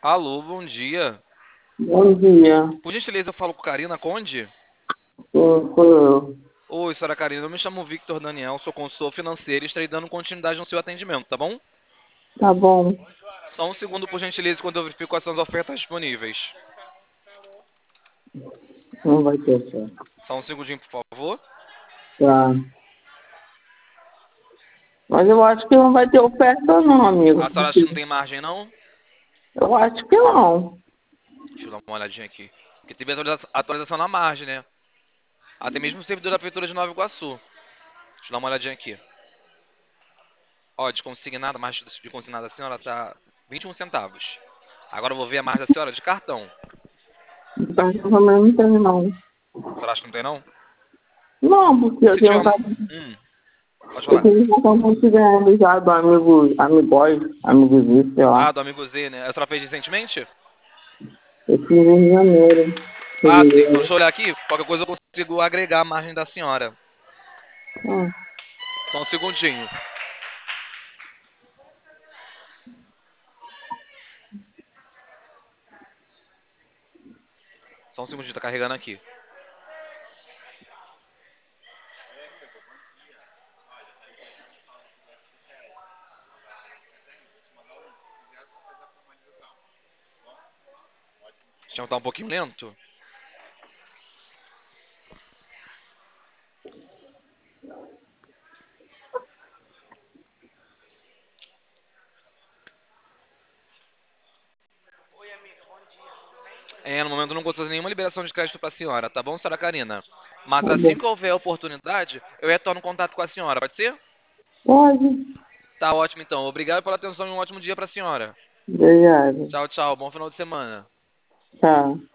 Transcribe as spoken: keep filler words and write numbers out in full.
Alô, bom dia. Bom dia, Por gentileza, eu falo com Karina Conde? sou, sou eu. Oi, senhora Karina, eu me chamo Victor Daniel, sou consultor financeiro e estarei dando continuidade no seu atendimento, tá bom? Tá bom, Só um segundo, por gentileza, quando eu verifico quais são as ofertas disponíveis. não vai ter certo. Só um segundinho, por favor. Tá. Mas eu acho que não vai ter oferta não, amigo. A senhora acha que não tem margem, não? Eu acho que não. Deixa eu dar uma olhadinha aqui. Porque teve atualiza- atualização na margem, né? Até mesmo o servidor da Prefeitura de Nova Iguaçu. Deixa eu dar uma olhadinha aqui. Ó, de consignado, a margem de consignado da senhora tá vinte e um centavos. Agora eu vou ver a margem da senhora de cartão. Oferta também não tem não. A senhora acha que não tem, não? Não, porque eu Se tiver tenho um uma... cartão, Hum, pode eu falar. tenho um cartão considerado já do amigo, amigóis, amigos, sei lá. Ah, do amigo Z, né? A senhora fez recentemente? Eu fiz em janeiro, Ah, sim. Então fevereiro. deixa eu olhar aqui. Qualquer coisa eu consigo agregar a margem da senhora. Ah, Só um segundinho. Só um segundinho, tá carregando aqui. O sistema tá um pouquinho lento. É, no momento eu não consigo fazer nenhuma liberação de crédito pra senhora, tá bom, senhora Karina? Mas tá assim bom. que houver oportunidade, eu retorno contato com a senhora, pode ser? Pode. Tá ótimo então. Obrigado pela atenção e um ótimo dia pra senhora. Obrigado. Tchau, tchau. Bom final de semana. Tá.